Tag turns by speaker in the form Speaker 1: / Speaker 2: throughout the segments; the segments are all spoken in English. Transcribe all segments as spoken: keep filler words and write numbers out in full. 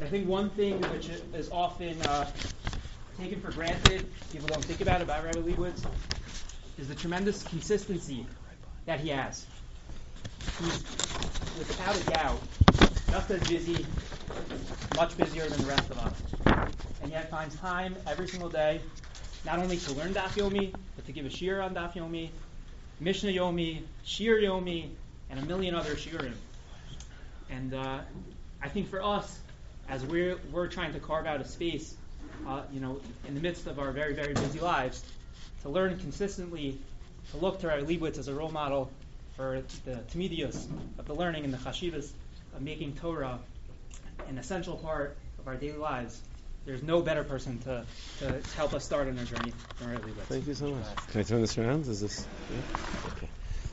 Speaker 1: I think one thing which is often uh, taken for granted, people don't think about about Rabbi Leibowitz, is the tremendous consistency that he has. He's, without a doubt, just as busy, much busier than the rest of us, and yet finds time every single day, not only to learn Daf Yomi, but to give a shiur on Daf Yomi, Mishnah Yomi, Shiur Yomi, and a million other shiurim. And uh, I think for us, as we're we're trying to carve out a space, uh, you know, in the midst of our very, very busy lives, to learn consistently, to look to Rabbi Leibowitz as a role model for the Tamidiyos of the learning and the chashivas of making Torah an essential part of our daily lives. There's no better person to, to help us start on our journey than Rabbi Leibowitz.
Speaker 2: Thank you so much. Can I turn this around? Is this yeah? Okay?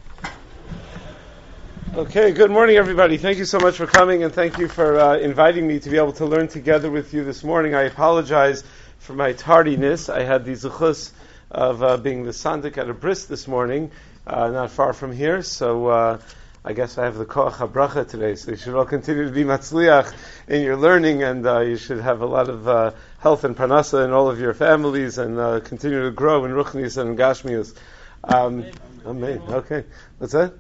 Speaker 2: Okay, good morning, everybody. Thank you so much for coming, and thank you for uh, inviting me to be able to learn together with you this morning. I apologize for my tardiness. I had the zuchus of uh, being the sandik at a bris this morning, uh, not far from here, so uh, I guess I have the koach habracha today, so you should all continue to be matzliach in your learning, and uh, you should have a lot of uh, health and parnasa in all of your families, and uh, continue to grow in ruchnius and gashmius. Um, amen. Okay. What's that?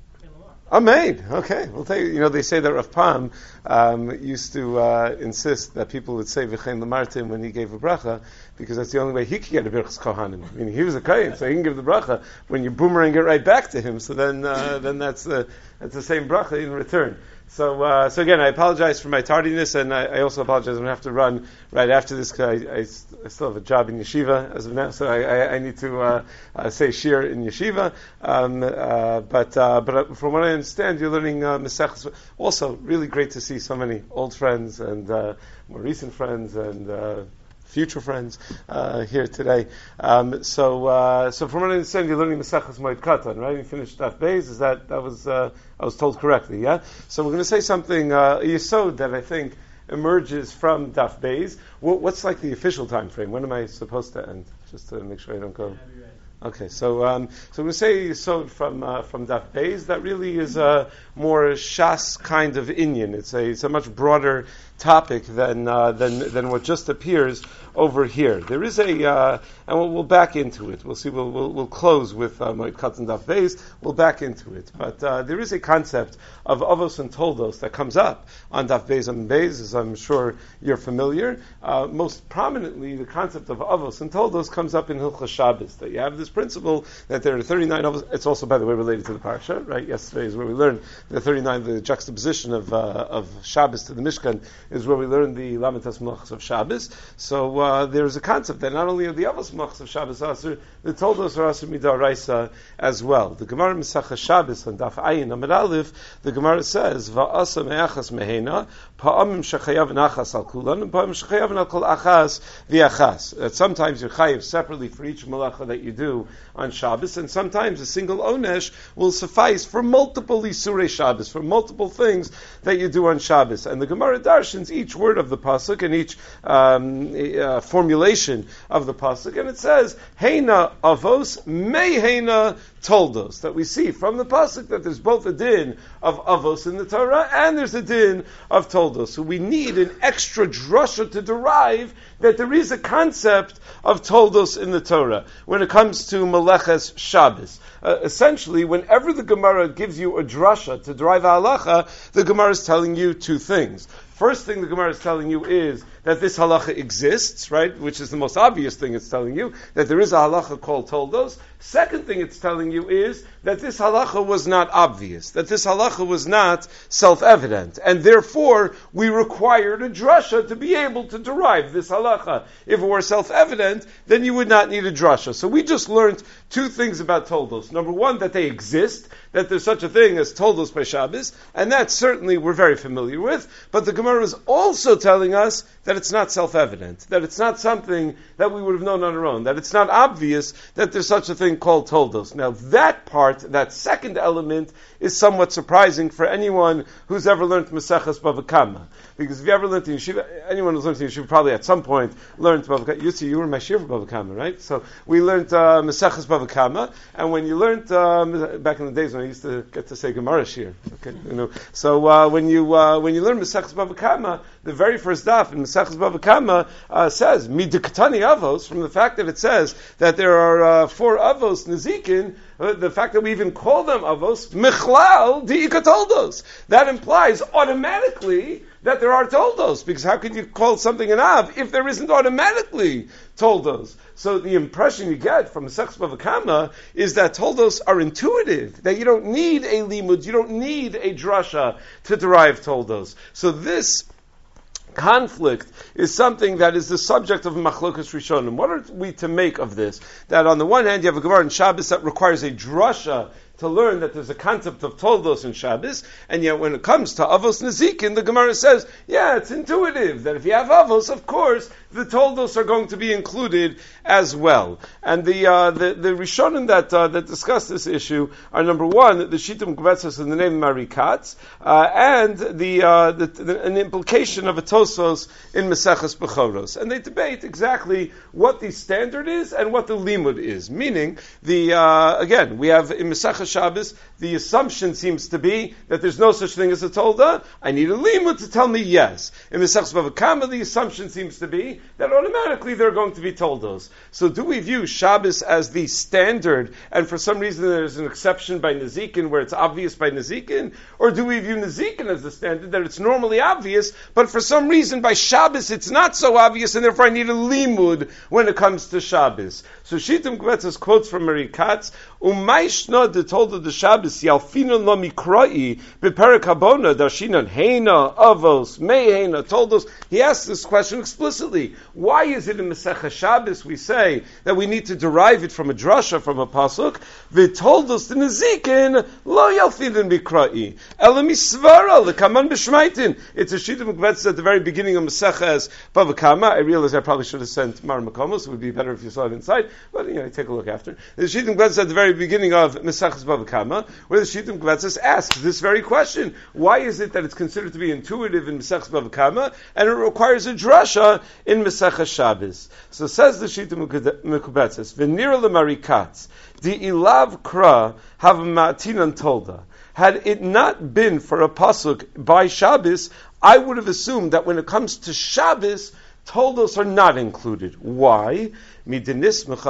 Speaker 2: Amen. Okay. Well, they, you know, they say that Rav Pam um, used to uh, insist that people would say V'chein Lamartim when he gave a bracha, because that's the only way he could get a birchas kohanim. I mean, he was a kohen, so he can give the bracha. When you boomerang it right back to him, so then uh, then that's the that's the same bracha in return. So, uh, so again, I apologize for my tardiness, and I, I also apologize. I'm going to have to run right after this because I, I, I still have a job in yeshiva as of now, so I, I, I need to uh, uh, say shir in yeshiva. Um, uh, but uh, but from what I understand, you're learning uh, Maseches. Also, really great to see so many old friends and uh, more recent friends and uh, future friends uh, here today. Um, so, uh, so from what I understand, you're learning Maseches Moed Katan, right? You finished Daf Beis. Is that that was uh, I was told correctly? Yeah. So we're going to say something uh, a yesod that I think emerges from Daf Beis. What, what's like the official time frame? When am I supposed to end? Just to make sure I don't go. Okay, so um, so we're going to say yesod from uh, from Daf Beis. That really is a more shas kind of inyan. It's a it's a much broader topic than uh, than than what just appears over here. There is a, uh, and we'll, we'll back into it. We'll see. We'll we'll, we'll close with Moed Katan Daf Beis. We'll back into it, but uh, there is a concept of avos and toldos that comes up on Daf Beis and Beis, as I'm sure you're familiar. Uh, most prominently, the concept of avos and toldos comes up in Hilchos Shabbos. That you have this principle that there are thirty-nine avos. It's also, by the way, related to the parsha, right? Yesterday is where we learned the thirty-nine, the juxtaposition of uh, of Shabbos to the Mishkan is where we learned the Lamitas Melachos of Shabbos. So uh, there's a concept that not only are the avos Melachos of Shabbos asur, the toldos are asur midaraisa as well. The Gemara Mesachas Shabbos on Daf Ayin Amud Aleph, the Gemara says va'asa me'achas mehena pa'amim shechayav nachas al kulan and pa'amim shechayav al kol achas v'achas. That sometimes you're chayav separately for each malacha that you do on Shabbos, and sometimes a single onesh will suffice for multiple isurei Shabbos, for multiple things that you do on Shabbos. And the Gemara darshans each word of the pasuk and each um, uh, formulation of the pasuk, and it says heina avos mei heina toldos, that we see from the pasuk that there's both a din of avos in the Torah and there's a din of toldos. So we need an extra drasha to derive that there is a concept of toldos in the Torah when it comes to Meleches Shabbos. Uh, essentially, whenever the Gemara gives you a drasha to derive a halacha, the Gemara is telling you two things. First thing the Gemara is telling you is that this halacha exists, right? Which is the most obvious thing it's telling you, that there is a halacha called toldos. Second thing it's telling you is that this halacha was not obvious, that this halacha was not self-evident, and therefore we required a drasha to be able to derive this halacha. If it were self-evident, then you would not need a drasha. So we just learned two things about toldos. Number one, that they exist, that there's such a thing as toldos by Shabbos, and that certainly we're very familiar with, but the Gemara is also telling us that it's not self-evident, that it's not something that we would have known on our own, that it's not obvious that there's such a thing called toldos. Now that part, that second element, is somewhat surprising for anyone who's ever learned Maseches Bava Kama. Because if you ever learned in yeshiva, anyone who's learned in yeshiva probably at some point learned Bava Kama. You see, you were my shir for Bava Kama, right? So we learned uh, Maseches Bava Kama, and when you learned, um, back in the days when I used to get to say Gemara shir, okay, you know, so uh, when you uh, when you learn Maseches Bava Kama, the very first daf in Maseches Bava Kama uh, says, Midikatani avos, from the fact that it says that there are uh, four avos nezikin, uh, the fact that we even call them avos, michlal diikatoldos. That implies automatically that there are toldos, because how could you call something an av if there isn't automatically toldos? So the impression you get from Maseches Bava Kama is that toldos are intuitive, that you don't need a limud, you don't need a drasha to derive toldos. So this conflict is something that is the subject of Machlokas Rishonim. What are we to make of this? That on the one hand, you have a Gemara in Shabbos that requires a drasha to learn that there's a concept of toldos in Shabbos, and yet when it comes to avos nezikin, the Gemara says, yeah, it's intuitive, that if you have avos, of course, the toldos are going to be included as well. And the uh, the, the Rishonim that uh, that discuss this issue are, number one, the Shitum Kvetzos in the name of Marikatz, uh, and the, uh, the, the an implication of a Tosos in Maseches Bechoros. And they debate exactly what the standard is and what the limud is. Meaning, the uh, again, we have in Maseches Shabbos, the assumption seems to be that there's no such thing as a tolda. I need a limud to tell me yes. In Maseches Bava Kama, the assumption seems to be that automatically there are going to be toldos. So do we view Shabbos as the standard, and for some reason there's an exception by Nezikin where it's obvious by Nezikin? Or do we view Nezikin as the standard, that it's normally obvious, but for some reason by Shabbos it's not so obvious, and therefore I need a limud when it comes to Shabbos? So Shitum Kvetzos quotes from Marikatz, Umayshna de tolda de Shabbos yalfinon lo mikrai beperek habona darshinan heina avos meheina toldos. He asks this question explicitly. Why is it in Masechah Shabbos we say that we need to derive it from a drasha, from a pasuk? V'toldos de nezikin lo yalfinon mikrai elam isvara lekaman b'shmaitin. It's a Shitum Kvetzos at the very beginning of Masechah as Bava Kama. I realize I probably should have sent Mar Makomos. It would be better if you saw it inside, but you know, take a look after. The Shitum Kvetzos at the very beginning of Maseches Bava Kama, where the Shitum Kvetzos asks this very question: why is it that it's considered to be intuitive in Maseches Bava Kama, and it requires a drasha in Maseches Shabbos? So says the Shitum Kvetzos, "V'nira lemarikatz di ilav kra have ma'atinan tolda." Had it not been for a pasuk by Shabbos, I would have assumed that when it comes to Shabbos, toldos are not included. Why? Because of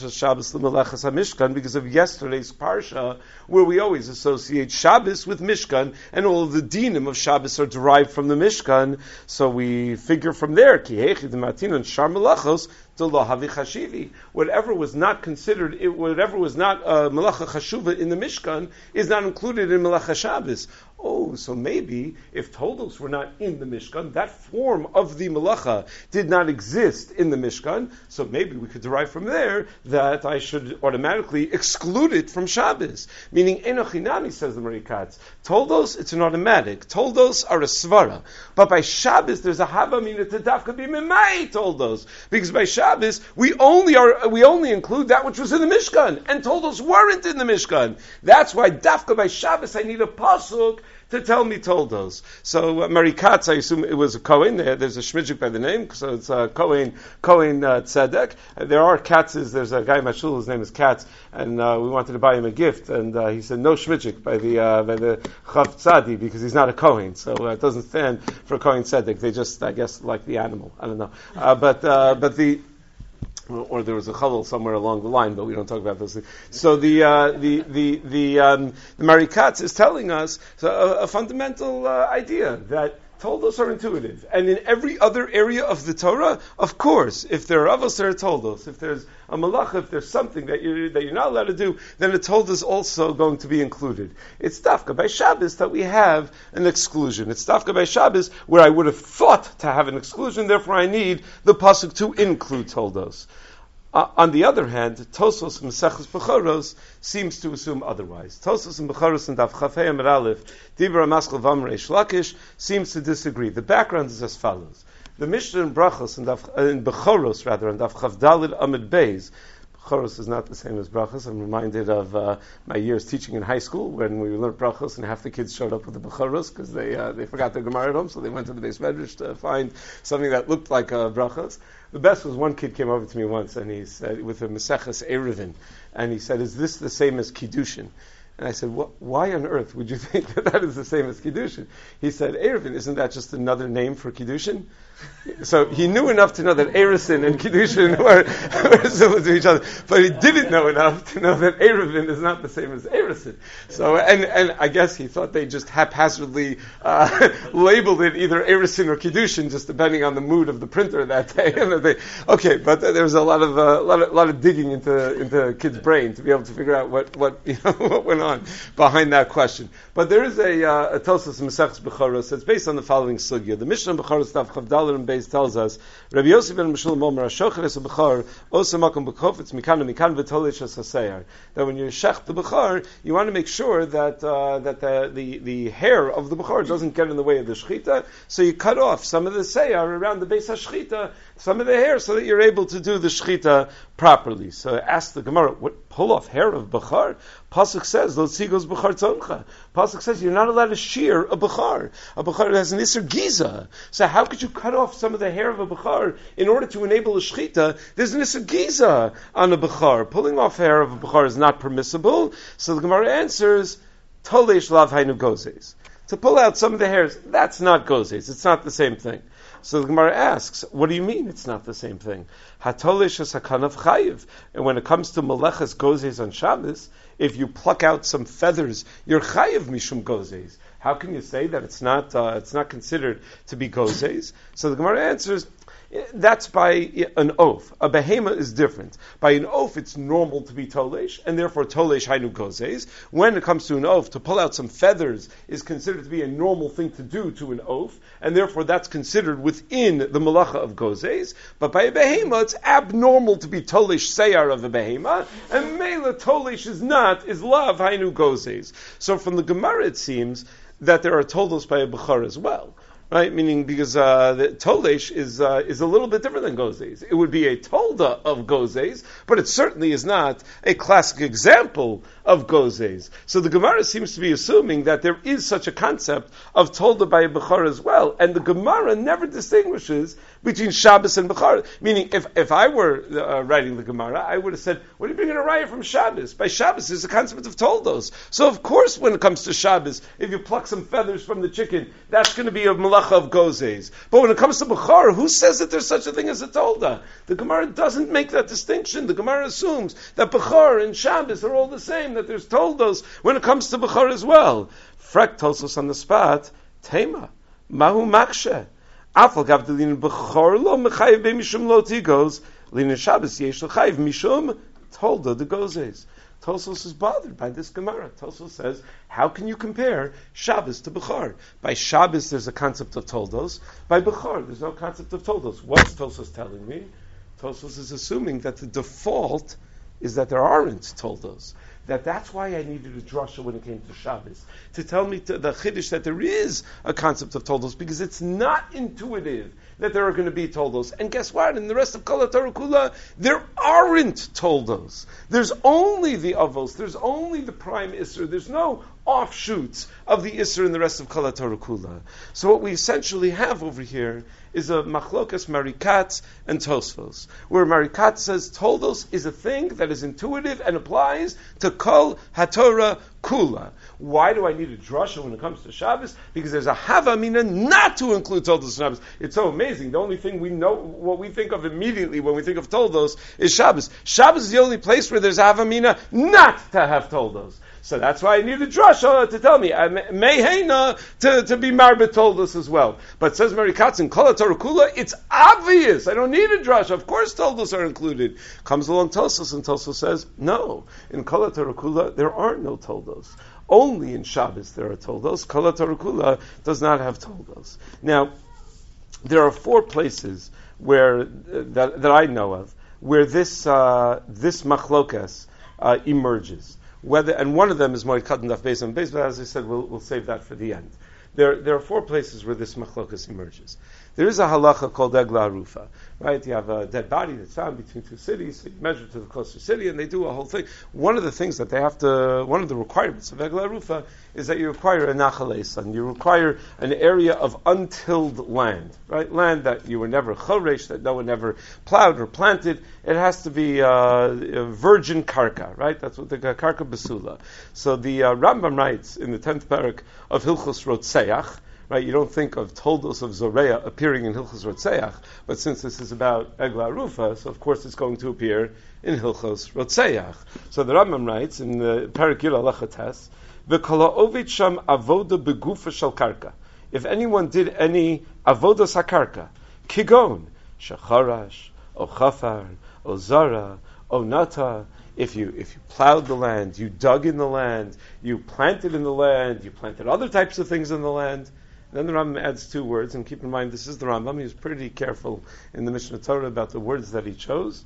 Speaker 2: yesterday's parsha, where we always associate Shabbos with Mishkan, and all of the dinim of Shabbos are derived from the Mishkan, so we figure from there, whatever was not considered, whatever was not uh, melacha chashuva in the Mishkan is not included in melacha Shabbos. Oh, so maybe if toldos were not in the Mishkan, that form of the melacha did not exist in the Mishkan, so maybe we could derive from there that I should automatically exclude it from Shabbos. Meaning, enochinami, says the Marikatz. Toldos, it's an automatic. Toldos are a svara. But by Shabbos, there's a hava mina to dafka be memai toldos. Because by Shabbos, we only are, we only include that which was in the Mishkan. And toldos weren't in the Mishkan. That's why dafka by Shabbos, I need a pasuk to tell me toldos. So uh, Marikatz, I assume it was a Kohen. There, there's a shmidzik by the name, so it's uh, Kohen Kohen uh, Tzedek. Uh, there are Katzes. There's a guy in Mashul, his name is Katz, and uh, we wanted to buy him a gift, and uh, he said no shmidzik by the uh, by the Chav Tzadi because he's not a Kohen, so uh, it doesn't stand for Kohen Tzedek. They just, I guess, like the animal. I don't know, uh, but uh, but the. Or there was a chalal somewhere along the line, but we don't talk about those things. So the uh, the the the, um, the Marikatz is telling us so a, a fundamental uh, idea that toldos are intuitive, and in every other area of the Torah, of course, if there are avos, there are toldos. If there's a malacha, if there's something that you're that you're not allowed to do, then a tolda is also going to be included. It's dafka by Shabbos that we have an exclusion. It's dafka by Shabbos where I would have thought to have an exclusion. Therefore, I need the pasuk to include toldos. Uh, on the other hand, Tosos Maseches Bechoros seems to assume otherwise. Tosos and Bechoros and Daf Chafei Amud Aleph, Dibra Maskal Vamar Reish Lakish, seems to disagree. The background is as follows: the Mishnah in Brachos and Daf, uh, in Bechoros rather, and Daf Chav Dalid Amud Beis. Bechoros is not the same as Brachos. I'm reminded of uh, my years teaching in high school when we learned Brachos, and half the kids showed up with the Bechoros because they uh, they forgot their Gemara at home, so they went to the Beis Medrash to find something that looked like uh, Brachos. The best was one kid came over to me once, and he said, with a Maseches Eruvin, and he said, "Is this the same as Kiddushin?" And I said, why on earth would you think that that is the same as Kiddushin? He said, Erevin, isn't that just another name for Kiddushin? So he knew enough to know that Eresin and Kiddushin were, were similar to each other, but he didn't know enough to know that Erevin is not the same as Eresin. So, and, and I guess he thought they just haphazardly uh, labeled it either Eresin or Kiddushin, just depending on the mood of the printer that day. And they, okay, but there was a lot of uh, lot of lot of digging into into a kid's brain to be able to figure out what what you know what went on behind that question. But there is a uh, a Tosfos Masechus Bechoros that's based on the following sugya. The Mishnah Bechoros Daf Chavdal and Beis tells us, Rabbi Yosef ben Meshulam Omer Hashocheres Bechor Osa Makom Bechofetz Mikan Mikan V'Tolish Hasasayar. That when you shech the Bechor, you want to make sure that uh, that the, the the hair of the Bechor doesn't get in the way of the shechita. So you cut off some of the sayar around the base hashchita, some of the hair, so that you're able to do the shechita properly. So ask the Gemara, what pull off hair of Bechor? Pasuk says, "Lo tzigos bechar tzoncha." Pasuk says you're not allowed to shear a bechar. A bechar has an iser giza. So how could you cut off some of the hair of a bechar in order to enable a shechita? There's an iser giza on a bechar. Pulling off hair of a bechar is not permissible. So the Gemara answers, "Toleish lav hainu gozes." To pull out some of the hairs, that's not gozes. It's not the same thing. So the Gemara asks, what do you mean it's not the same thing? Hatolish is hakanav chayiv. And when it comes to meleches gozes on Shabbos, if you pluck out some feathers, you're chayiv mishum gozes. How can you say that it's not uh, it's not considered to be gozes? So the Gemara answers, that's by an oath. A behema is different. By an oath, it's normal to be tolesh, and therefore tolesh hainu gozes. When it comes to an oath, to pull out some feathers is considered to be a normal thing to do to an oath, and therefore that's considered within the malacha of gozes. But by a behema, it's abnormal to be tolesh seyar of a behema, and mela tolesh is not, is lav hainu gozes. So from the Gemara, it seems that there are toldos by a bechar as well. Right, meaning because uh, the tolesh is uh, is a little bit different than gozes. It would be a tolda of gozes, but it certainly is not a classic example of gozes. So the Gemara seems to be assuming that there is such a concept of tolda by a bechar as well, and the Gemara never distinguishes between Shabbos and bechar. Meaning, if if I were uh, writing the Gemara, I would have said, "What are you bringing a raya from Shabbos? By Shabbos, there's a concept of toldos. So of course, when it comes to Shabbos, if you pluck some feathers from the chicken, that's going to be a malacha of gozes. But when it comes to bechar, who says that there's such a thing as a tolda? The Gemara doesn't make that distinction. The Gemara assumes that bechar and Shabbos are all the same, that there's toldos when it comes to bechar as well. Frek Tosfos on the spot, Tema, Mahu Makshe. Afal Gavdelin bechar lo mechayev be mishum lo tigos, lin Shabbos yesh l'chayev mishum tolda de gozes. Tosfos is bothered by this Gemara. Tosfos says, how can you compare Shabbos to Bechar? By Shabbos, there's a concept of toldos. By Bechar, there's no concept of toldos. What's Tosfos telling me? Tosfos is assuming that the default is that there aren't toldos. That that's why I needed a drasha when it came to Shabbos, to tell me to the chiddush that there is a concept of toldos, because it's not intuitive that there are going to be toldos. And guess what? In the rest of Kol HaTorah Kula, there aren't toldos. There's only the avos. There's only the prime Isser. There's no offshoots of the Isser in the rest of Kol HaTorah Kula. So what we essentially have over here is a machlokas Marikat and Tosfos, where Marikat says toldos is a thing that is intuitive and applies to Kol HaTorah Kula. Why do I need a drasha when it comes to Shabbos? Because there's a havamina not to include toldos in Shabbos. It's so amazing. The only thing we know, what we think of immediately when we think of toldos is Shabbos. Shabbos is the only place where there's a havamina not to have toldos. So that's why I need a drasha to tell me, mehena, to, to be marbet toldos as well. But says Mary Katz in Kol HaTorah Kula, it's obvious. I don't need a drasha. Of course toldos are included. Comes along Tosfos, and Tosfos says, no. In Kol HaTorah Kula, there are no toldos. Only in Shabbos there are toldos. Kol HaTorah Kula does not have toldos. Now, there are four places where, uh, that, that I know of, where this, uh, this machlokas uh, emerges. Whether, and one of them is Moed Katan Daf Beis and Beis, but as I said, we'll, we'll save that for the end. There, there are four places where this machlokas emerges. There is a halacha called Egla Arufa. right? You have a dead body that's found between two cities, so you measure to the closer city, and they do a whole thing. One of the things that they have to, one of the requirements of Egla Rufa is that you require a nachalesan. You require an area of untilled land, right? Land that you were never choresh, that no one ever plowed or planted. It has to be uh, a virgin karka, right? That's what the karka basula. So the uh, Rambam writes in the tenth parak of Hilchos Rotseach, right? You don't think of Toldos of Zoreya appearing in Hilchos Rotseach, but since this is about Egla Rufa, so of course it's going to appear in Hilchos Rotseach. So the Rambam writes in the Parak Yud Halacha Tes, V'kala ovid sham avoda begufa shel karka. If anyone did any avoda sakarka, kigon, shacharash, o chafar, o zara, o nata, if you if you plowed the land, you dug in the land, you planted in the land, you planted other types of things in the land, then the Rambam adds two words, and keep in mind this is the Rambam, he was pretty careful in the Mishnah Torah about the words that he chose.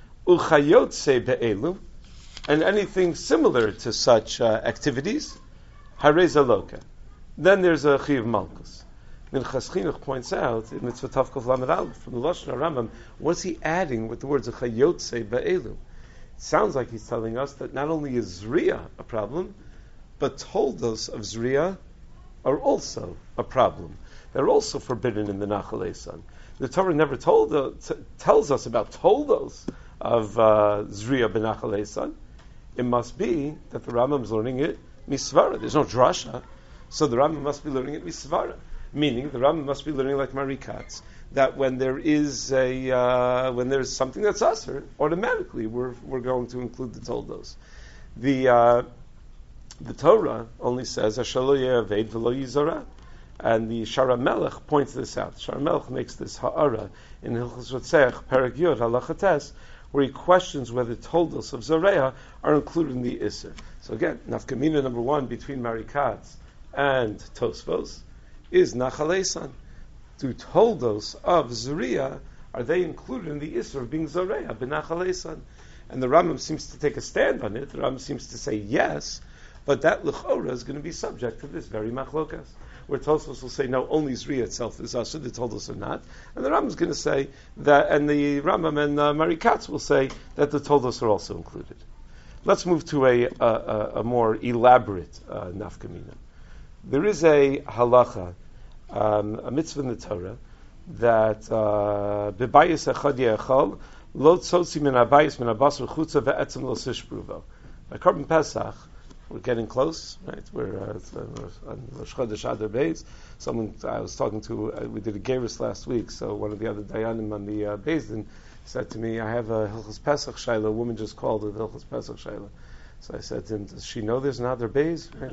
Speaker 2: Uchayotse be'elu, and anything similar to such uh, activities, harei zaloka. Then there's a chiyuv malchus. Minchas Chinuch points out in Mitzvah Tavkov Lamed Aleph from the Lashon Rambam, what's he adding with the words uchayotse be'elu? It sounds like he's telling us that not only is Zriya a problem, but toldos of Zriya are also a problem. They're also forbidden in the Nachal Esan. The Torah never told uh, t- tells us about toldos of uh, Zriya b'Nachal Esan. It must be that the Rambam is learning it misvara. There's no drasha, so the Rambam must be learning it misvara. Meaning, the Rambam must be learning like Marikatz, that when there is a uh, when there's something that's usher, automatically we're we're going to include the toldos. The uh, the Torah only says Ashalo Ye'aved v'lo Yizara, and the Shara Melech points this out. Shara Melech makes this ha'ara in Hilchos Rotseach Perek Yud Halacha Tes, where he questions whether toldos of Zoreya are included in the Isser. So again, nafkamina number one between Marikatz and Tosfos is Nachal Esan. Do toldos of Zuriya, are they included in the Isser of being Zoreya, b'Nachal Esan? And the Rambam seems to take a stand on it. The Rambam seems to say yes, but that L'chora is going to be subject to this very machlokas, where Tosfos will say, no, only Zriya itself is Asher, the toldos are not. And the Rambam is going to say that, and the Rambam and uh, Marikatz will say that the toldos are also included. Let's move to a, a, a, a more elaborate uh, nafkamina. There is a halacha, um, a mitzvah in the Torah, that bebayis echad ye'echal lo tzotzi min abayis min abasar chutza ve'etzem lo sishpruvo. By Korban Pesach, we're getting close, right? We're uh, it's, uh, on Rosh Chodesh Adar Beis. Someone I was talking to, uh, we did a gerus last week, so one of the other dayanim on the uh, Beis Din said to me, I have a Hilchos Pesach Shaila. A woman just called with Hilchos Pesach Shaila. So I said to him, does she know there's another Beis? Right?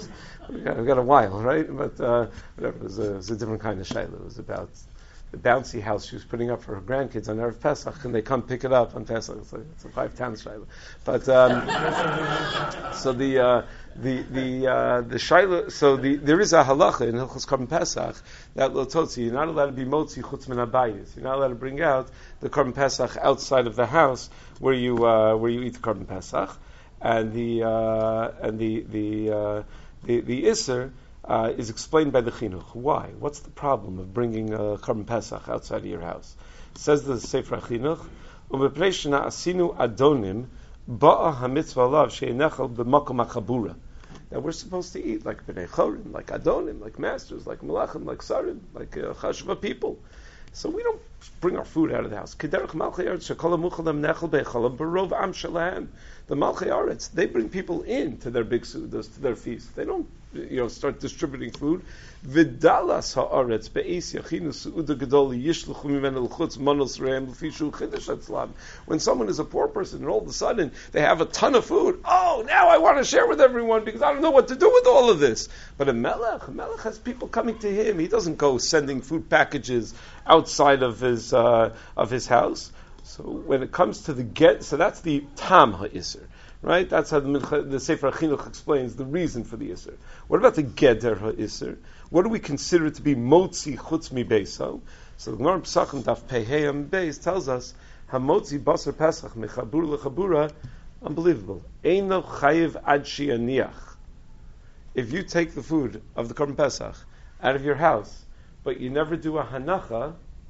Speaker 2: we, got, we got a while, right? But uh, whatever, it was, a, it was a different kind of Shaila. It was about the bouncy house she was putting up for her grandkids on Erev Pesach, and they come pick it up on Pesach. It's, like, it's a five times Shaila. But um, so the uh, the the uh, the Shaila. So the, there is a halacha in Hilchos Korban Pesach that lo totzi, you're not allowed to be motzi chutz min habayis. You're not allowed to bring out the Korban Pesach outside of the house where you uh, where you eat the Korban Pesach, and the uh, and the the uh, the, the Isser. Uh, is explained by the Chinuch. Why? What's the problem of bringing a Korban Pesach outside of your house? It says the Sefer Chinuch, "U'beprei shena asinu adonim ba'a hamitzvah alav she'enechel b'makom hachabura." That we're supposed to eat like bnei chorim, like adonim, like masters, like malachim, like sarim, like uh, chashva people. So we don't bring our food out of the house. Kederach Malchei Aretz shekol hamuchalim nechel be'cholam barov am shalahem. The Malchei Aretz, they bring people in to their big sudas, to their feast. They don't, you know, start distributing food. V'dalas ha'aretz be'es yachinu su'uda gedoli yishluchu mimenu l'chutz manos re'em l'fishu chidesh atzlam. When someone is a poor person and all of a sudden they have a ton of food, oh, now I want to share with everyone because I don't know what to do with all of this. But a melech, a melech has people coming to him. He doesn't go sending food packages outside of his uh, of his house. So when it comes to the get, so that's the tam ha'isr, right? That's how the, the Sefer Chinuch explains the reason for the isr. What about the geder ha'isr? What do we consider to be motzi chutz mi beiso? So the Gemara Pesachim Daf Peheyam Beis tells us hamotzi basar pesach mechabur lechabura. Unbelievable. Eino chayiv ad shianiach. If you take the food of the Korban Pesach out of your house, but you never do a hanacha,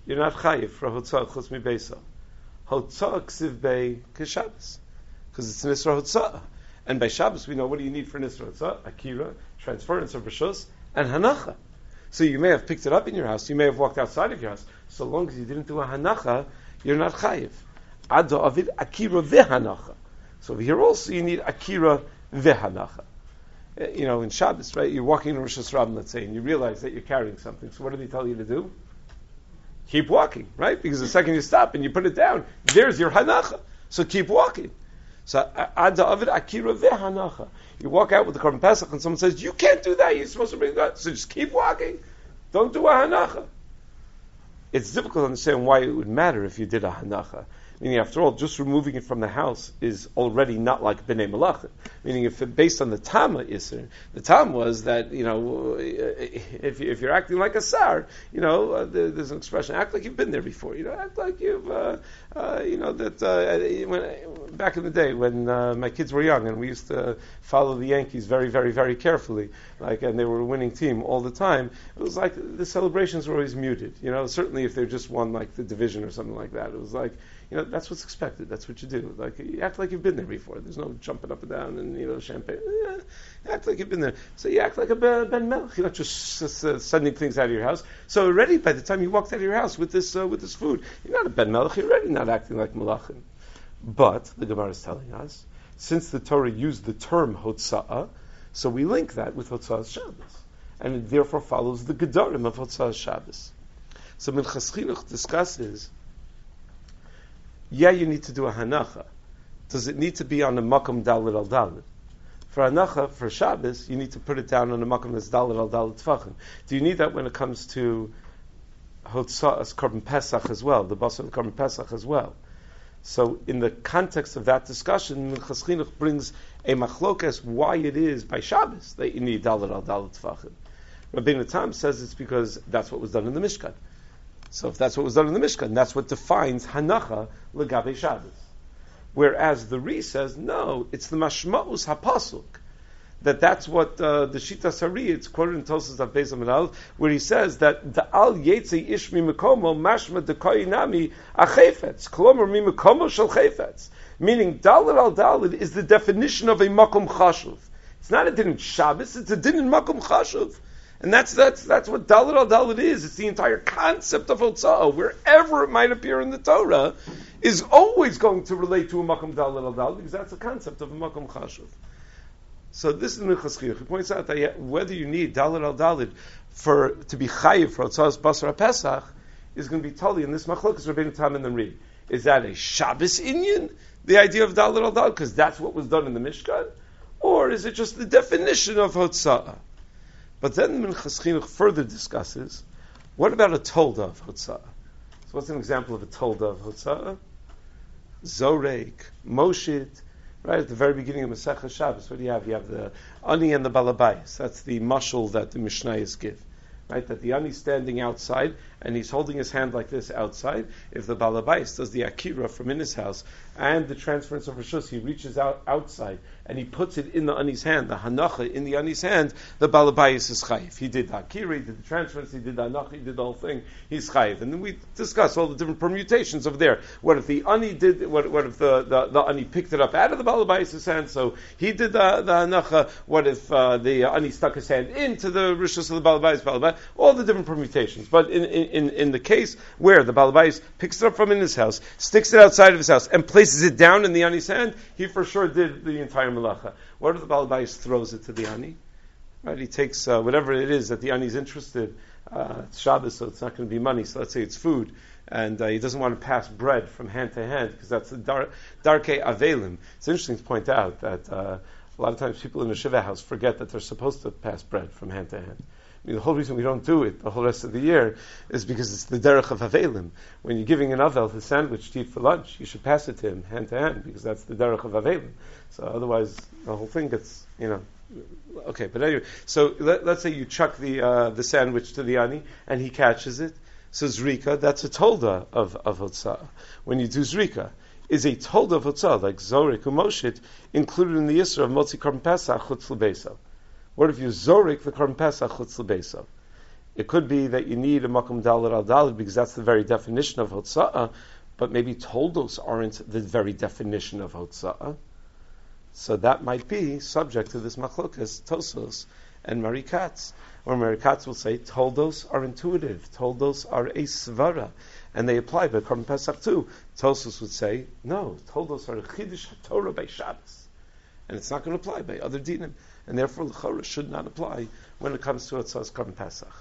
Speaker 2: you're not chayiv for hotzah chutz mi beisa. Hotzah ksiv bei k'Shabbos, because it's an Isra hotzah. And by Shabbos, we know what do you need for an Isra hotzah? Akira, transference of rishus, and hanacha. So you may have picked it up in your house, you may have walked outside of your house. So long as you didn't do a hanacha, you're not chayiv. Ad avid akira v'hanacha. So over here also you need akira v'hanacha. You know, in Shabbos, right, you're walking in Rosh Hashanah, let's say, and you realize that you're carrying something. So what do they tell you to do? Keep walking, right? Because the second you stop and you put it down, there's your hanacha. So keep walking. So ad avid akira v'hanacha. You walk out with the Korban Pesach and someone says, you can't do that, you're supposed to bring that. So just keep walking. Don't do a hanacha. It's difficult to understand why it would matter if you did a hanacha. Meaning, after all, just removing it from the house is already not like b'nei malachim. Meaning, if it, based on the Tama Isser, the Tam was that, you know, if, you, if you're acting like a sar, you know, uh, there, there's an expression, act like you've been there before. You know, act like you've, uh, uh, you know, that uh, when, back in the day when uh, my kids were young and we used to follow the Yankees very, very, very carefully, like, and they were a winning team all the time, it was like the celebrations were always muted. You know, certainly if they just won, like, the division or something like that, it was like, you know, that's what's expected. That's what you do. Like, you act like you've been there before. There's no jumping up and down and, you know, champagne. Yeah, act like you've been there. So you act like a Ben Melech. You're not just, just uh, sending things out of your house. So already, by the time you walked out of your house with this uh, with this food, you're not a Ben Melech. You're already not acting like Malachim. But the Gemara is telling us, since the Torah used the term Hotza'ah, so we link that with Hotza'ah Shabbos, and it therefore follows the Gedarim of Hotza'ah Shabbos. So Minchas Chinuch discusses, yeah, you need to do a hanacha. Does it need to be on a makom dalit al dalit? For hanacha, for Shabbos, you need to put it down on a makom that's dalit al dalit tfachim. Do you need that when it comes to Hotza'as Korban Pesach as well, the basar of Korban Pesach as well? So, in the context of that discussion, Minchas Chinuch brings a machlokes why it is by Shabbos that you need dalit al dalit tfachim. Rabbeinu Tam says it's because that's what was done in the Mishkan. So if that's what was done in the Mishkan, that's what defines Hanacha L'Gabe Shabbos. Whereas the Ri says, no, it's the Mashma'us HaPasuk. That that's what uh, the Shita Sari, it's quoted in Tosas of Beis Amanal, where he says that the Al Yetzi Ishmi Mekomo Mashma Dekoinami Achefetz, Kolomar Mi Mekomo Shel Chefetz. Meaning, Dalit al Dalit is the definition of a Makom Chashuv. It's not a din in Shabbos, it's a din in Makom Chashuv. And that's that's that's what Dalit al Dalit is. It's the entire concept of Hotza'ah, wherever it might appear in the Torah, is always going to relate to a Makom Dalit al Dalit, because that's the concept of a Makom Chashuv. So this is Minchas Chinuch. He points out that whether you need Dalit al Dalit for to be chayiv for Hotza'as Basar HaPesach is going to be totally in this machlokes Rabbeinu Tam and the Ri. Is that a Shabbos inyan, the idea of Dalit al Dalit, because that's what was done in the Mishkan, or is it just the definition of Hotza'ah? But then Minchas Chinuch further discusses, what about a tolda of Hotza'ah? So what's an example of a tolda of Hotza'ah? Zorek, Moshit, right at the very beginning of Masechah Shabbos, what do you have? You have the Ani and the Balabais. That's the mashal that the Mishnayos give. Right? That the Ani is standing outside, and he's holding his hand like this outside. If the Balabais does the Akira from in his house, and the transference of Rishus, he reaches out outside, and he puts it in the Ani's hand, the Hanacha in the Ani's hand, the Balabais is Chayiv. He did the Akira, he did the transference, he did the Hanacha, he did the whole thing, he's Chayiv. And then we discuss all the different permutations of there. What if the Ani did, what, what if the, the, the Ani picked it up out of the Balabais' hand, so he did the, the Hanacha? What if uh, the Ani stuck his hand into the Rishus of the Balabais, Balabais? All the different permutations. But in, in, in the case where the Balabais picks it up from in his house, sticks it outside of his house, and places it down in the Ani's hand, he for sure did the entire Malacha. What if the Balabais throws it to the Ani? Right? He takes uh, whatever it is that the Ani is interested. Uh, it's Shabbos, so it's not going to be money. So let's say it's food, and uh, he doesn't want to pass bread from hand to hand because that's the dar- darkei avelim. It's interesting to point out that uh, a lot of times people in the Shiva house forget that they're supposed to pass bread from hand to hand. I mean, the whole reason we don't do it the whole rest of the year is because it's the derech of Avelim. When you're giving an Avel his sandwich to eat for lunch, you should pass it to him hand to hand because that's the derech of Avelim. So otherwise, the whole thing gets, you know, okay. But anyway, so let, let's say you chuck the uh, the sandwich to the Ani and he catches it. So Zrika, that's a tolda of of Hotza'ah. When you do Zrika, is a tolda of Hotza'ah like Zorek or Moshit included in the Yisra of Motzi Korban Pesach Chutz L'Beisa? What if you zorik the Korban Pesach chutz l'beisa? It could be that you need a makom daled al daled because that's the very definition of hotza'ah, but maybe toldos aren't the very definition of hotza'ah. So that might be subject to this machlokas, Tosos and Marikatz. Or Marikatz will say, toldos are intuitive, toldos are a svara, and they apply by Korban Pesach too. Tosos would say, no, toldos are a chidush Torah by Shabbos, and it's not going to apply by other dinim, and therefore l'chora should not apply when it comes to Otzos Korban Pesach.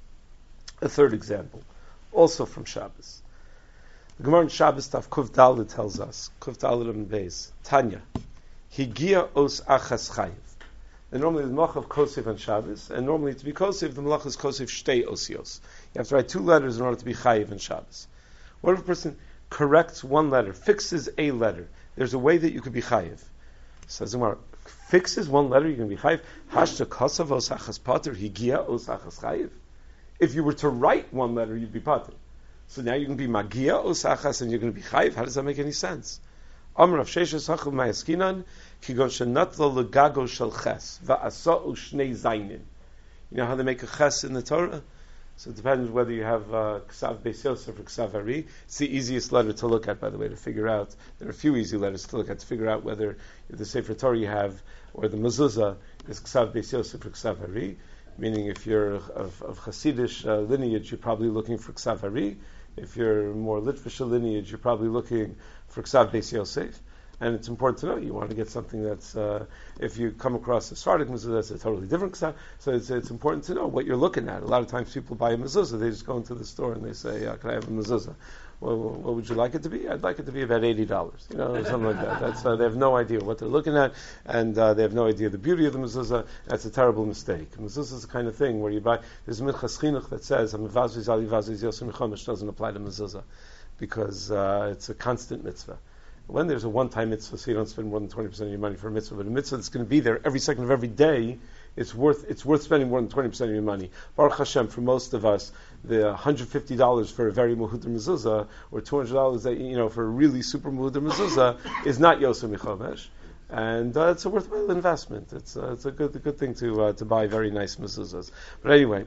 Speaker 2: A third example, also from Shabbos. The Gemara in Shabbos Taf Kuf Daled tells us, Kuf Daled Am Beis, Tanya, Higia os achas chayiv. And normally the malach of kosev on Shabbos, and normally to be kosev, the malach is kosev shtei osios. You have to write two letters in order to be chayiv on Shabbos. What if a person corrects one letter, fixes a letter? There's a way that you could be chayiv. Says Gemara, fixes one letter, you can be chayiv. Hashta kosev os achas pater, higia os achas chayiv. If you were to write one letter, you'd be pater. So now you can be magia os achas, and you're going to be chayiv. How does that make any sense? Amr Rav Sheshes Hachav Mayaskinan Kigon Shenatlo Legago Shel Ches Va'asau Shnei Zainin. You know how they make a ches in the Torah? So it depends whether you have uh, Ksav Beis Yosef or Ksav Ari. It's the easiest letter to look at, by the way, to figure out. There are a few easy letters to look at to figure out whether the Sefer Torah you have or the mezuzah is Ksav Beis Yosef or Ksav Ari. Meaning, if you're of, of Hasidish uh, lineage, you're probably looking for Ksav Ari. If you're more Litvish lineage, you're probably looking for Ksav Beis Yosef. And it's important to know, you want to get something that's, uh, if you come across a Sephardic mezuzah, that's a totally different Ksav. So it's, it's important to know what you're looking at. A lot of times people buy a mezuzah, they just go into the store and they say, uh, can I have a mezuzah? Well, what would you like it to be? I'd like it to be about eighty dollars, you know, or something like that. That's, uh, they have no idea what they're looking at, and uh, they have no idea the beauty of the mezuzah. That's a terrible mistake. Mezuzah is the kind of thing where you buy, there's a Minchas Chinuch that says, doesn't apply to mezuzah, because uh, it's a constant mitzvah. When there's a one-time mitzvah, so you don't spend more than twenty percent of your money for a mitzvah, but a mitzvah that's going to be there every second of every day, it's worth it's worth spending more than twenty percent of your money. Baruch Hashem, for most of us, the one hundred fifty dollars for a very muhuder mezuzah, or two hundred dollars that, you know, for a really super muhuder mezuzah, is not Yosef Michomesh, and uh, it's a worthwhile investment. It's uh, it's a good a good thing to uh, to buy very nice mezuzahs. But anyway,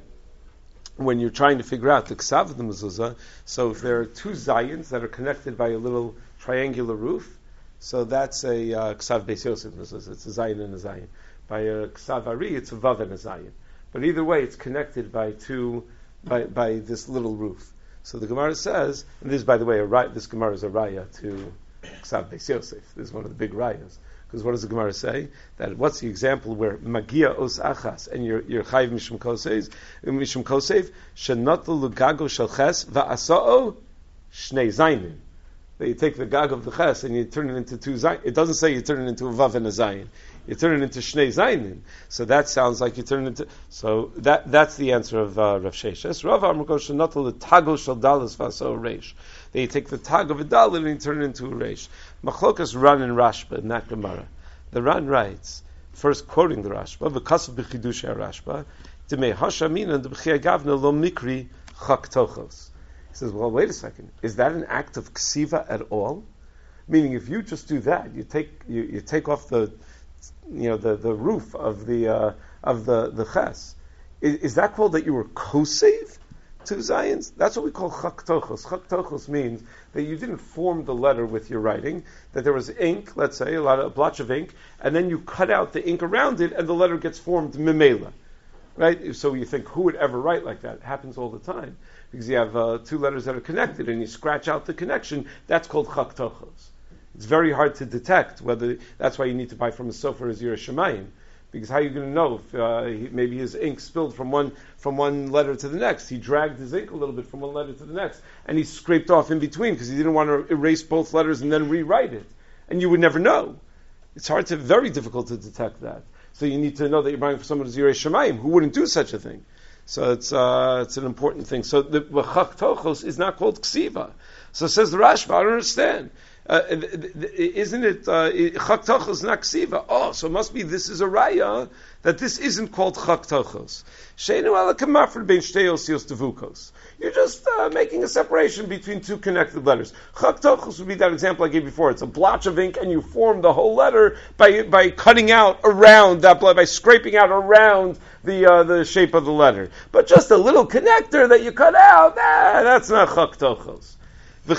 Speaker 2: when you're trying to figure out the ksav of the mezuzah, so if there are two zayins that are connected by a little triangular roof, so that's a uh, ksav Beis Yosef mezuzah. It's a zayin and a zayin. By a ksav ari, it's a vav and a zayin. But either way, it's connected by two, by, by this little roof. So the Gemara says, and this, by the way, a ray, this Gemara is a raya to ksav Beis Yosef. This is one of the big rayas. Because what does the Gemara say? That what's the example where magia os achas and your your chayiv mishum kosev mishum kosev shenatlu gago shel ches va'asao shnei zaynin. That you take the gag of the ches and you turn it into two zayin. It doesn't say you turn it into a vav and a zayin. You turn it into shnei zaynin. So that sounds like you turn it into. So that that's the answer of uh, Rav Sheshes. Rav Amrukol shenatlu tago shel dalas va'asao reish. That you take the tag of a dalit and you turn it into a reish. Machlokas Ran and Rashba in that Gemara. The Ran writes, first quoting the Rashba, "V'kasav b'chidushay Rashba, d'mei hashamina d'b'chiyah gavna lo mikri chak tochos." He says, well, wait a second. Is that an act of ksiva at all? Meaning, if you just do that, you take you, you take off the you know the, the roof of the uh, of the the ches. Is, is that called that you were kosev? Two zayins? That's what we call chak tochos. Chak tochos means that you didn't form the letter with your writing, that there was ink, let's say, a lot of a blotch of ink, and then you cut out the ink around it, and the letter gets formed mimela. Right? So you think, who would ever write like that? It happens all the time. Because you have uh, two letters that are connected, and you scratch out the connection, that's called chak tochos. It's very hard to detect whether, that's why you need to buy from a sofer as your shemayim. Because how are you going to know if uh, he, maybe his ink spilled from one from one letter to the next? He dragged his ink a little bit from one letter to the next, and he scraped off in between because he didn't want to erase both letters and then rewrite it. And you would never know. It's hard to, very difficult to detect that. So you need to know that you're buying from someone who's Yirei Shemayim, who wouldn't do such a thing. So it's uh, it's an important thing. So the chak tochos is not called ksiva. So says the Rashba, I don't understand. Uh, isn't it Chak Tochos not ksiva? Oh, so it must be this is a raya that this isn't called Chak Tochos. Sheinu ala kamafred bein shtei osios devukos. You're just uh, making a separation between two connected letters. Chak Tochos would be that example I gave before. It's a blotch of ink, and you form the whole letter by by cutting out around that blood, by scraping out around the uh, the shape of the letter. But just a little connector that you cut out, nah, that's not Chak Tochos. And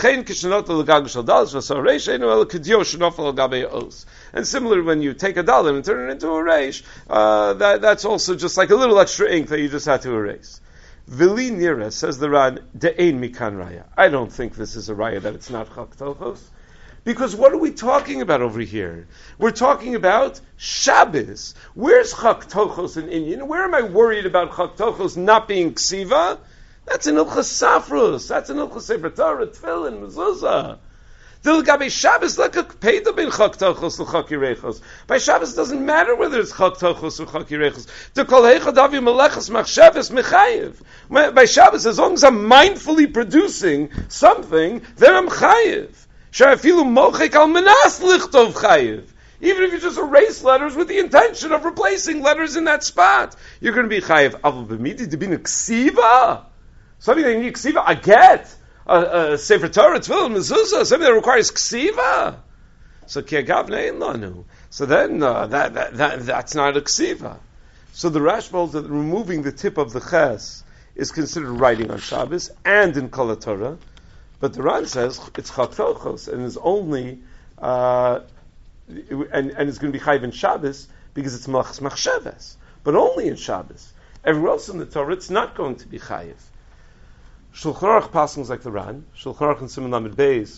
Speaker 2: similarly, when you take a dalim and turn it into a reish, uh, that, that's also just like a little extra ink that you just had to erase. Vili nira, says the Ran, de'ein mikan raya. I don't think this is a raya that it's not Chak Tochos. Because what are we talking about over here? We're talking about Shabbos. Where's Chak Tochos in Inyan? Where am I worried about Chak Tochos not being ksiva? That's an Ilchas Safrus. That's an Ilchas Sefer Torah, Tefillin, Mezuzah. By Shabbos, like a peida ben Chak Tochos or Chak Yirechos. By Shabbos, it doesn't matter whether it's Chak Tochos or Chak Yirechos. To kol heichad avi melechas machshavos mechayev. By Shabbos, as long as I'm mindfully producing something, then I'm chayev. Sharafilu mochek al menas lichtov chayev. Even if you just erase letters with the intention of replacing letters in that spot, you're going to be chayev. Aval b'midi to be ksiva. Something that you need ksiva, I get. A, a Sefer Torah, Tefillin, Mezuzah, something that requires ksiva. So kiagavna ein lanu. So then uh, that, that, that that's not a ksiva. So the Rash holds that removing the tip of the ches is considered writing on Shabbos and in Kol Torah. But the Ran says it's Chak Tochos and is only uh, and, and it's going to be chayiv in Shabbos because it's Malachas Machshavos, but only in Shabbos. Everywhere else in the Torah, it's not going to be chayiv. Shulchan Aruch passes like the Ran. Shulchan Aruch and Siman Lamed Beis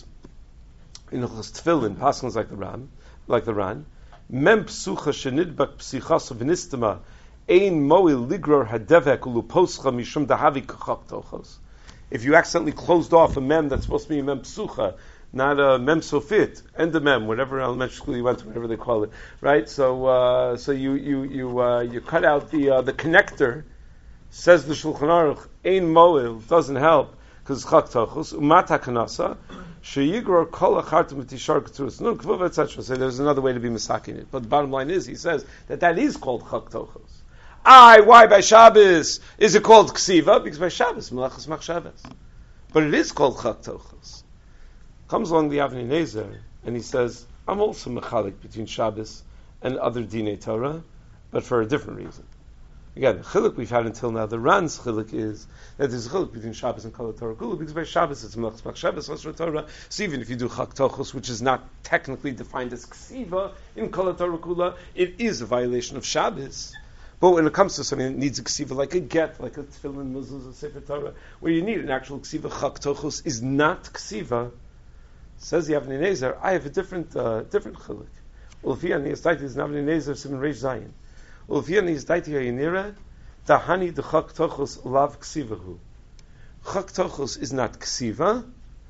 Speaker 2: in Hilchos Tefillin passes like the Ran, like the Ran. Mem psucha shenidbak psichas v'nistama ein moil ligror hadevek uluposcha mishum dahavi kachak tochos. If you accidentally closed off a mem that's supposed to be a mem psucha, not a mem sofit, and a mem, whatever elementary school you went to, whatever they call it, right? So, uh, so you you you uh, you cut out the uh, the connector. Says the Shulchan Aruch, ein moil, doesn't help, because it's Chak Tochos, umata kanasa, sheyigror kol achartum v'tishar keturas, no, kvuva, et cetera. So there's another way to be misaking it. But the bottom line is, he says that that is called Chak Tochos. I, why by Shabbos is it called Ksiva? Because by Shabbos, Melachas Machshavos. But it is called Chak Tochos. Comes along the Avnei Nezer, and he says, I'm also mechalik between Shabbos and other Dinei Torah, but for a different reason. Again, the chiluk we've had until now, the Ran's chiluk is that there's a chiluk between Shabbos and Kol Torah Kula, because by Shabbos it's Melachas Machshavos, Osra Torah. So even if you do Chak Tochos, which is not technically defined as Ksiva in Kol Torah Kula, it is a violation of Shabbos. But when it comes to something that needs a Ksiva, like a get, like a Tefillin, Mezuzah, Sefer Torah, where you need an actual Ksiva, Chak Tochos is not Ksiva. Says the Avnei Nezer, I have a different uh, different chiluk. Ulfiyan Yisdaiti is an Avnei Nezer Siman Reish Zayin. Ulfiyan Yisdaiti Hayinira Tahani de Chak Tochos Lav Ksivahu. Chak Tochos is not Ksiva,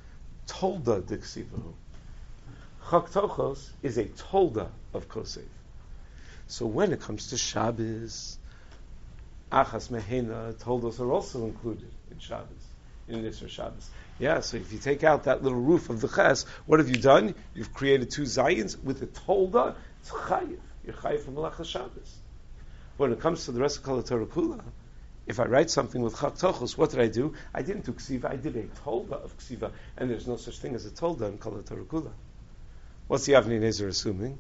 Speaker 2: Tolda de Ksivahu. Chak Tochos is a Tolda of Kosev. So when it comes to Shabbos, Achas Mehena, Toldos are also included in Shabbos, in Nisra Shabbos. Yeah, so if you take out that little roof of the ches, what have you done? You've created two zayins with a tolda. It's chayiv. You're chayiv from Melachas Shabbos. When it comes to the rest of Kol Torah Kula, if I write something with Chak Tochos, what did I do? I didn't do ksiva. I did a tolda of ksiva, and there's no such thing as a tolda in Kol Torah Kula. What's the Avnei Nezer assuming?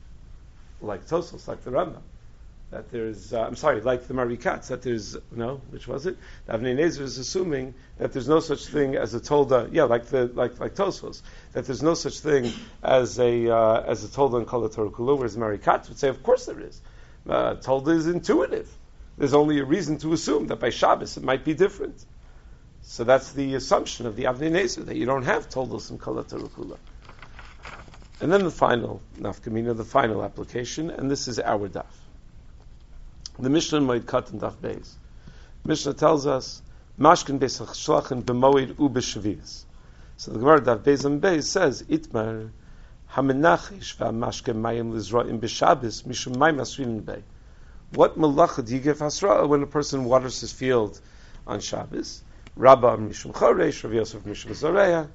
Speaker 2: Like Tosos, like the Rambam. That there's, uh, I'm sorry, like the Marikatz, that there's, no, which was it? The Avnei Nezer is assuming that there's no such thing as a tolda, yeah, like the, like, like Tosfos, that there's no such thing as a, uh, as a tolda in Kol Torah Kula, whereas the Marikatz would say, of course there is. Uh, tolda is intuitive. There's only a reason to assume that by Shabbos it might be different. So that's the assumption of the Avnei Nezer, that you don't have toldos in Kol Torah Kula. And then the final, nafkamina, the final application, and this is our daf. The Mishnah Moed Kat and Daf Beis. Mishnah tells us, Mashkin Beis HaShlachin b'moed u b'shvius. So the Gemara Daf Beis and Beis says, Itmar hamenachish v'amashke mayim lizra'im b'Shabbos mishum mayim asrin bei. What malacha do you give hasra when a person waters his field on Shabbos? Rabba mishum choresh, Rav Yosef mishum zoreya.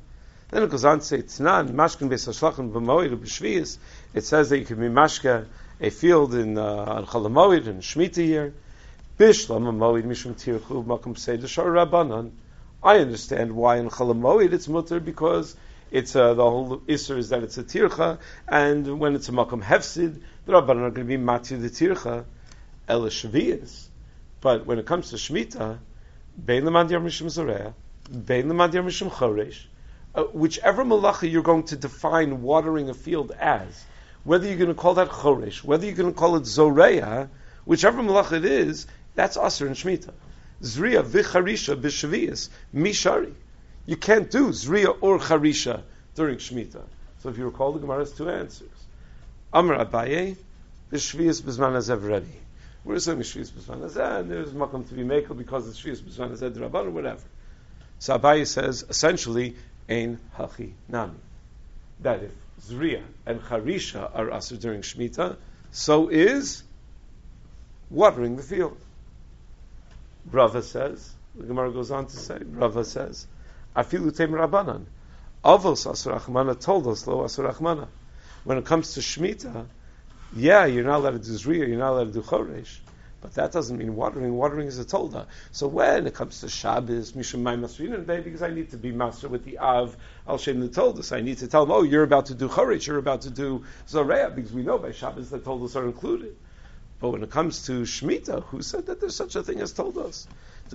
Speaker 2: Then it goes on to say, Tnan, Mashkin Besashlachan B'moed B'Shviyas. It says that you can be mashka a field in uh, Chalamoid and Shemitah year. Bishlam Moed Mishum Tirchu Makom Seder Shar Rabbanan. I understand why in Chalamoid it's mutter, because it's uh, the whole Isser is that it's a tircha, and when it's a Makom Hefsid, the Rabbanan are going to be matir the tircha, El Shviyas. But when it comes to Shemitah, Bein L'Mad Yar Mishum Zoreah, Bein L'Mad Yar Mishum Choresh, Uh, whichever malacha you're going to define watering a field as, whether you're going to call that choresh, whether you're going to call it zoreya, whichever malacha it is, that's aser in Shemitah. Zriya v'charisha b'shviyas mishari. You can't do zriya or charisha during Shemitah. So if you recall, the Gemara has two answers. Amar Abaye, b'shviyas b'zman hazev ready. We're saying b'shviyas b'zman hazev, and there's makom to be makel because it's shviyas b'zman hazev d'Rabban or whatever. So Abaye says, essentially, Ein hachi nami. That if Zriya and Charisha are asur during Shemitah, so is watering the field. Rava says, the Gemara goes on to say, Rava says, Afilu Teim Rabbanan, Avos asur achmana told us lo asur achmana. When it comes to Shemitah, yeah, you're not allowed to do Zriya, you're not allowed to do Choresh, but that doesn't mean watering. Watering is a tolda. So when it comes to Shabbos, Mishum Mai Masrin, because I need to be master with the Av, Al Shem the Toldos, I need to tell them, oh, you're about to do Choresh, you're about to do Zoreah, because we know by Shabbos the Toldos are included. But when it comes to Shemitah, who said that there's such a thing as Toldos?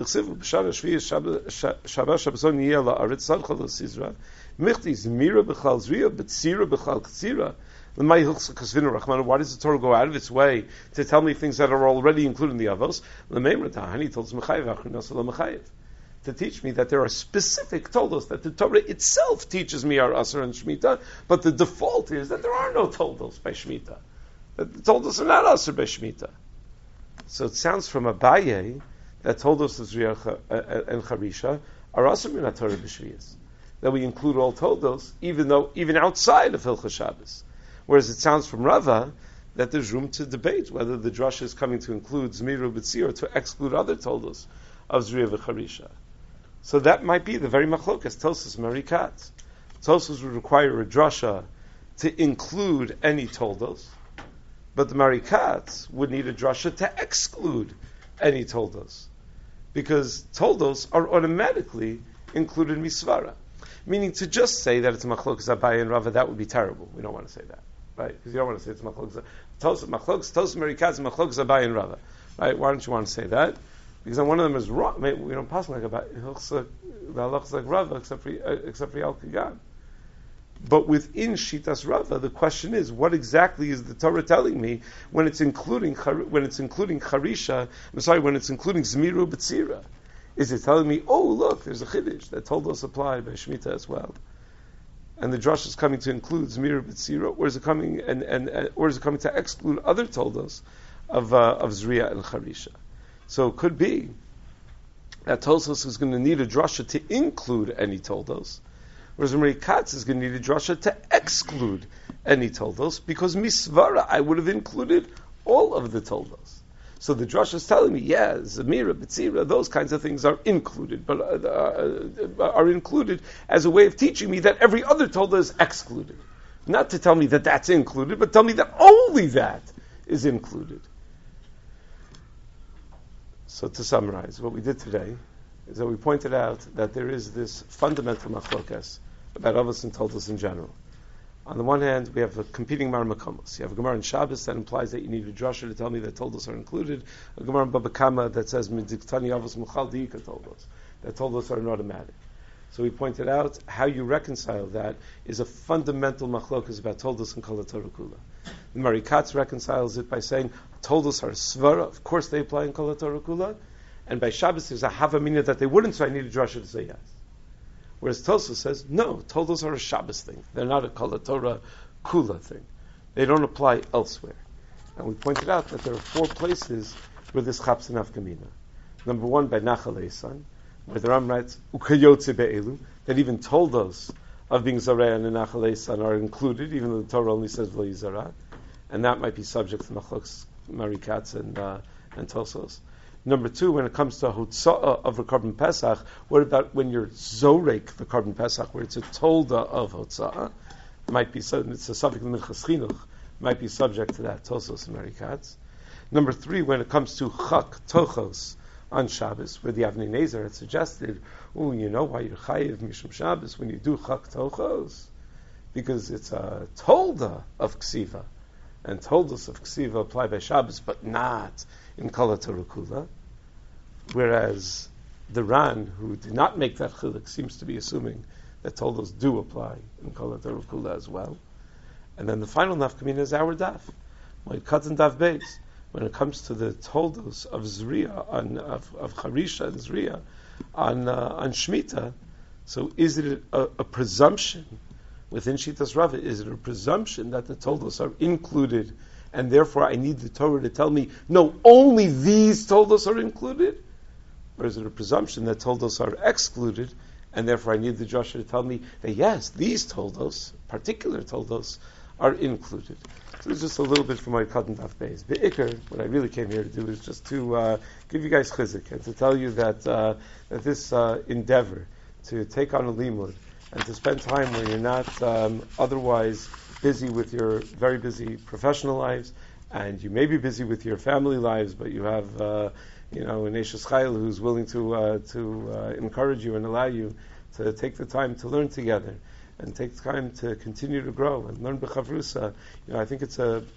Speaker 2: Why does the Torah go out of its way to tell me things that are already included in the Avos? To teach me that there are specific toldos that the Torah itself teaches me are Asur and Shemitah, but the default is that there are no toldos by Shemitah. That the toldos are not Asur by Shemitah. So it sounds from Abaye that toldos of Zriya and Charisha are Asur min Torah b'Shviyas. That we include all toldos, even though even outside of Hilchos Shabbos. Whereas it sounds from Rava that there's room to debate whether the drasha is coming to include Zmiru B'tzir or to exclude other toldos of Zriya v'Charisha. So that might be the very machlokas, Tosos Marikat. Tosos would require a drasha to include any toldos, but the Marikat would need a drasha to exclude any toldos. Because toldos are automatically included in Misvara. Meaning to just say that it's machlokas Abaye and Rava, that would be terrible. We don't want to say that. Right? Because you don't want to say it's machlokas. Tosos Marikat, machlokas Abaye and Rava. Right? Why don't you want to say that? Because then one of them is wrong. I mean, we don't pass like about halachas like Rava, except for except for Yal Kagan. But within Shitas Rava, the question is, what exactly is the Torah telling me when it's including when it's including Charisha? I'm sorry, when it's including Zmiru B'tzira. Is it telling me, oh look, there's a chiddush that told us apply by Shemitah as well, and the drush is coming to include Zmiru B'tzira, or is it coming and, and, and or is it coming to exclude other toldos of uh, of Zriya and Charisha? So it could be that Tosos is going to need a drasha to include any toldos, whereas Mari Katz is going to need a drasha to exclude any toldos, because Misvara I would have included all of the toldos. So the drasha is telling me, yeah, Zamira, B'tzira, those kinds of things are included, but uh, uh, are included as a way of teaching me that every other tolda is excluded. Not to tell me that that's included, but tell me that only that is included. So to summarize, what we did today is that we pointed out that there is this fundamental machlokas about Avos and Toldos in general. On the one hand, we have a competing marmakomos. You have a Gemara in Shabbos that implies that you need a drasha to tell me that Toldos are included. A Gemara in Baba Kama that says Midiktani Avos Muchal Diika Toldos, that Toldos are an automatic. So we pointed out how you reconcile that is a fundamental machlokas about Toldos and Kol HaTorah Kula. The Mari Katz reconciles it by saying Toldos are svara. Of course, they apply in Kol HaTorah Kula, and by Shabbos there's a havamina that they wouldn't. So I need a drasha to say yes. Whereas Tosos says no, Toldos are a Shabbos thing. They're not a Kol HaTorah Kula thing. They don't apply elsewhere. And we pointed out that there are four places where this chaps and afkamina. Number one, by Nachal Eisan, where the Ram writes Ukayotze be'elu, that even Toldos of being Zareh and Nachal Eisan are included, even though the Torah only says Lo Yizarah, and that might be subject to Machlokes Mari Katz and uh, and Tosos. Number two, when it comes to hotza'ah of a carbon pesach, what about when you're zorek the carbon pesach, where it's a tolda of hotza'ah? Might be, it's a subject of minchas chinuch, might be subject to that, Tosos and Marikatz. Number three, when it comes to chak tochos on Shabbos, where the Avnei Nezer had suggested, oh, you know why you're chayiv mishum Shabbos when you do chak tochos? Because it's a tolda of ksiva. And toldos of ksiva apply by Shabbos, but not in Kol HaTorah Kula. Whereas the Ran, who did not make that chiluk, seems to be assuming that toldos do apply in Kol HaTorah Kula as well. And then the final nafkamina is our daf. My katan daf beis. When it comes to the toldos of Zriya, on, of, of Charisha and Zriya, on, uh, on Shemitah, so is it a, a presumption within Shitas Rava? Is it a presumption that the toldos are included, and therefore I need the Torah to tell me, no, only these toldos are included? Or is it a presumption that toldos are excluded, and therefore I need the Joshua to tell me that yes, these toldos, particular toldos, are included? So it's just a little bit from my Katan Daf Beis. Be'ikr, what I really came here to do is just to uh, give you guys chizik and to tell you that uh, that this uh, endeavor to take on a limud and to spend time where you're not um, otherwise busy with your very busy professional lives, and you may be busy with your family lives, but you have uh, you know an Eishes Chayil who's willing to uh, to uh, encourage you and allow you to take the time to learn together and take time to continue to grow and learn b'chavrusa. You know, I think it's a,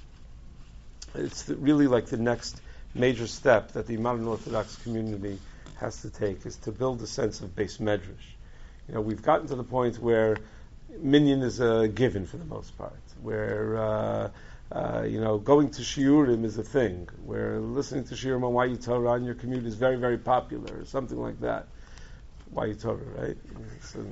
Speaker 2: it's the, really like the next major step that the modern Orthodox community has to take, is to build a sense of base medrash. You know, we've gotten to the point where minyan is a given for the most part, where uh, uh, you know going to shiurim is a thing, where listening to shiurim on Wayu Torah on your commute is very, very popular, or something like that. Wayu Torah, right? So,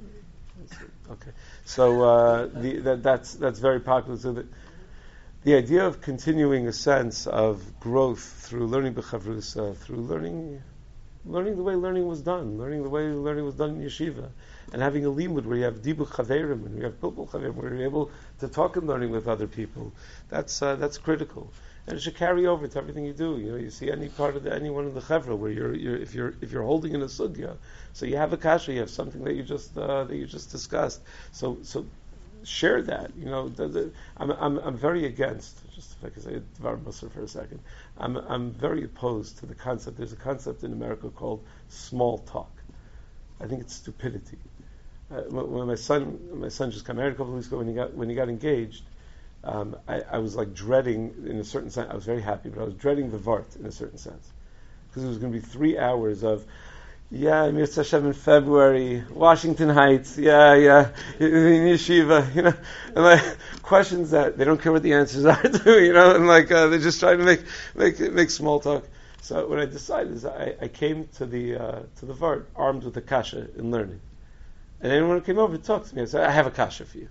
Speaker 2: Okay, so uh, the, that, that's that's very popular. So the, the idea of continuing a sense of growth through learning b'chavrusa, through learning, learning the way learning was done, learning the way learning was done in yeshiva, and having a limud where you have dibuch chaverim and you have pilpul chaverim, where you're able to talk and learning with other people. That's uh, that's critical, and it should carry over to everything you do. You know, you see any part of the, anyone in the chevra where you're, you're if you're if you're holding in a sugya. So you have a kasha, you have something that you just uh, that you just discussed. So so share that. You know, the, the, I'm I'm I'm very against. Just if I could say Dvar Musar for a second, I'm I'm very opposed to the concept. There's a concept in America called small talk. I think it's stupidity. Uh, when my son my son just got married a couple of weeks ago, when he got when he got engaged, um, I, I was like dreading in a certain sense. I was very happy, but I was dreading the vart in a certain sense, because it was going to be three hours of. Yeah, Mirza Hashem in February, Washington Heights, yeah, yeah, in yeshiva, you know, and like questions that they don't care what the answers are to, you know, and like uh, they're just trying to make make make small talk. So what I decided is I, I came to the uh, to the Vart armed with a kasha in learning, and anyone who came over to talk to me, I said, I have a kasha for you.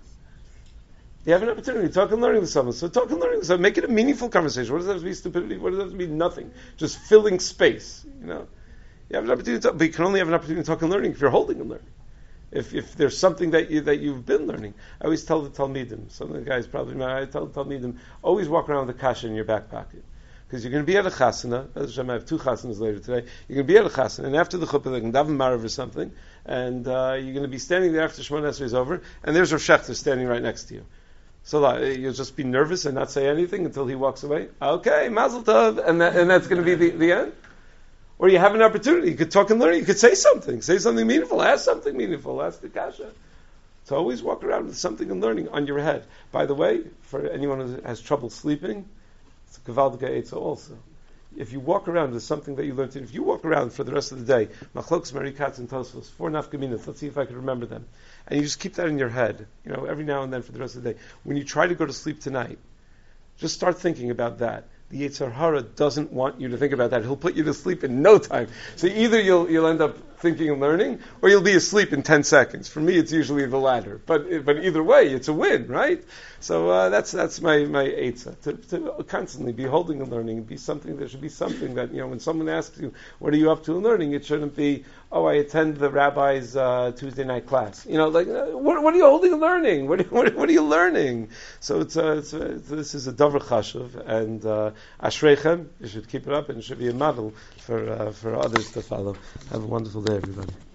Speaker 2: You have an opportunity to talk and learning with someone, so talk and learning with someone. Make it a meaningful conversation. What does that have to be stupidity? What does that have to be nothing? Just filling space, you know. You have an opportunity to talk, but you can only have an opportunity to talk and learning if you're holding and learning. If if there's something that you that you've been learning. I always tell the Talmidim, some of the guys probably know, I tell the Talmidim, always walk around with a kasha in your back pocket. Because you're going to be at a chasana, as I have two chasanas later today, you're going to be at a chasana, and after the chuppah, they can daven marav or something, and uh, you're going to be standing there after Shemona Esrei is over, and there's Rav Shechter standing right next to you. So uh, you'll just be nervous and not say anything until he walks away. Okay, mazel tov, and, that, and that's going to be the, the end. Or you have an opportunity, you could talk and learn, you could say something, say something meaningful, ask something meaningful, ask the kasha. So always walk around with something and learning on your head. By the way, for anyone who has trouble sleeping, it's a Gevaldika Eitzah also. If you walk around with something that you learned, if you walk around for the rest of the day, Machlokes, Marikatz, and Tosfos, four nafkaminas, let's see if I can remember them, and you just keep that in your head, you know, every now and then for the rest of the day. When you try to go to sleep tonight, just start thinking about that. The Yetzer Hara doesn't want you to think about that. He'll put you to sleep in no time. So either you'll you'll end up thinking and learning, or you'll be asleep in ten seconds. For me, it's usually the latter. But but either way, it's a win, right? So uh, that's that's my my eitzah, to, to constantly be holding and learning. Be something there should be something that, you know, when someone asks you, what are you up to in learning, it shouldn't be, oh, I attend the rabbi's uh, Tuesday night class. You know, like uh, what, what are you holding and learning? What, what, what are you learning? So it's, uh, it's uh, this is a davar chashuv, and uh, ashreichem, you should keep it up, and it should be a model for uh, for others to follow. Have a wonderful day, everybody.